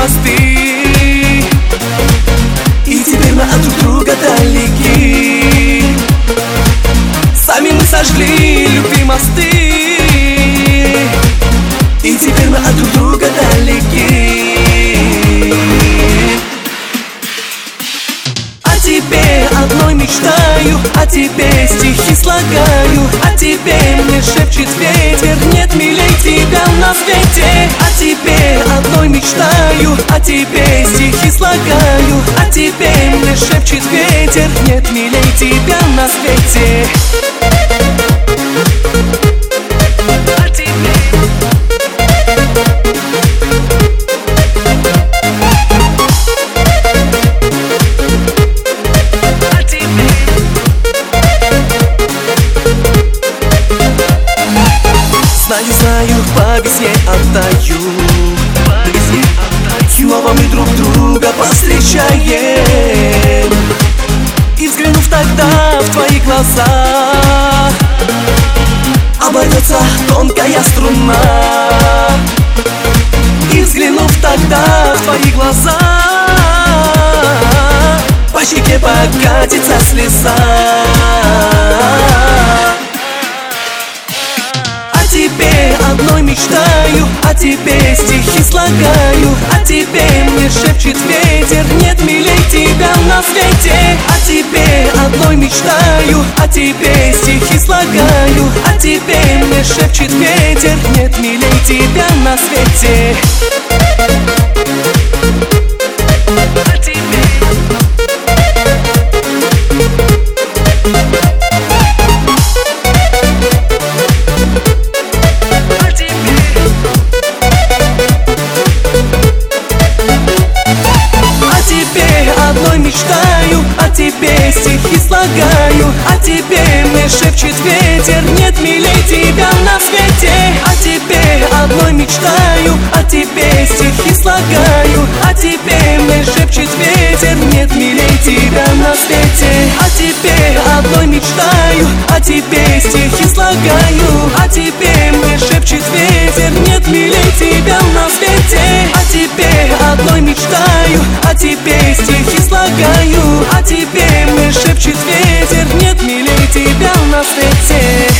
мосты, и теперь мы от друг друга далеки. Сами мы сожгли любви мосты, и теперь мы от друг друга далеки. О тебе одной мечтаю, о тебе стихи слагаю, о тебе мне шепчет ветер, нет милей тебя на свете. О тебе одной мечтаю, о тебе стихи слагаю, о тебе мне шепчет ветер, нет милей тебя на свете. Знаю, по весне отдаю, снова мы друг друга повстречаем. И взглянув тогда в твои глаза, оборвется тонкая струна. И взглянув тогда в твои глаза, по щеке покатится слеза. О тебе одной мечтаю, о тебе стихи слагаю, о тебе мне шепчет ветер, нет милей тебя на свете. О тебе одной мечтаю, о тебе стихи слагаю, о тебе мне шепчет ветер, нет милей тебя на свете. Мечтаю, о тебе стихи слагаю, о тебе мне шепчет ветер, нет милей тебя на свете. О тебе одной мечтаю, о тебе стихи слагаю, о тебе мне шепчет ветер, нет милей тебя на свете. О тебе одной мечтаю, о тебе стихи слагаю, о тебе мне шепчет ветер, нет милей тебя на свете. О тебе одной мечтаю, о тебе стихи слагаю, о тебе мне шепчет ветер, нет милей тебя на свете.